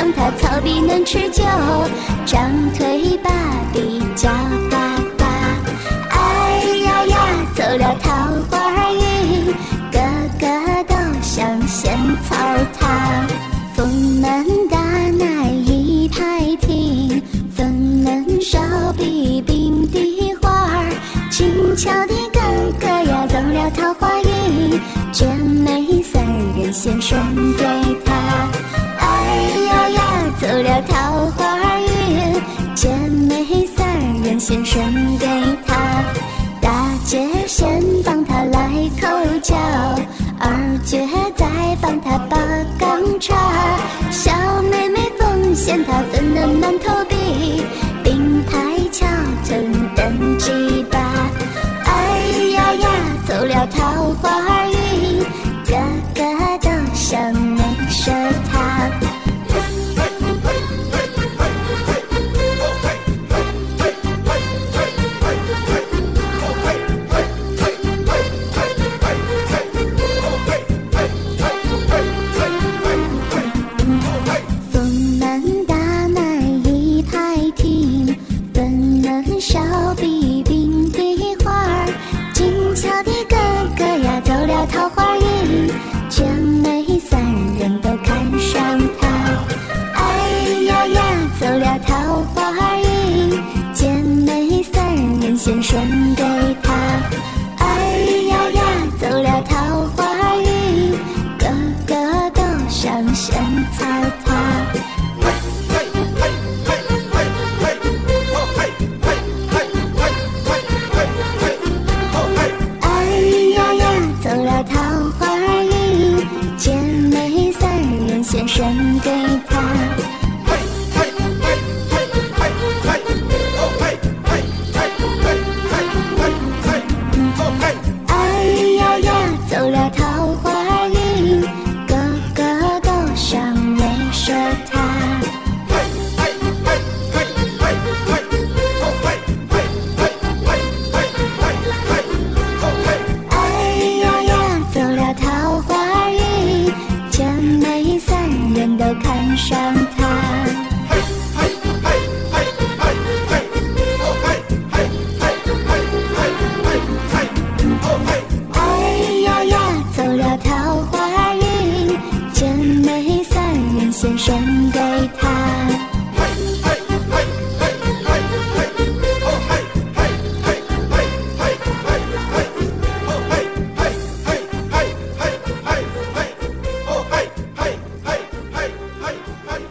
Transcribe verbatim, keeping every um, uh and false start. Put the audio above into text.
让他草必能持久，长腿把臂叫爸爸。哎呀呀，走了桃花运，个个都像仙草塔。风门大奶一排停，分能手臂并蒂花，轻巧的哥哥呀，走了桃花运，娟美三人先生给他。哎呀呀，走了桃花运，娟美三人先生给他。大姐先帮他来口交，二姐再帮他拔钢叉，小妹妹奉献他分能满头笔，并排翘臀蹬鸡巴。哎呀呀，走了桃花运，个个都像美蛇塔。手臂并蒂花，精巧的哥哥呀，走了桃花运，娟美三人都看上他。哎呀呀，走了桃花运，娟美三人先生给他。哎呀呀，走了桃花运，个个都像仙草塔。先生给他。哎呀呀，走了桃花运，个个都像美蛇塔。哎呀呀，走了桃花运，娟美三人都看上他。哎呀呀，走了桃花运，娟美三人先生给他。 Hey!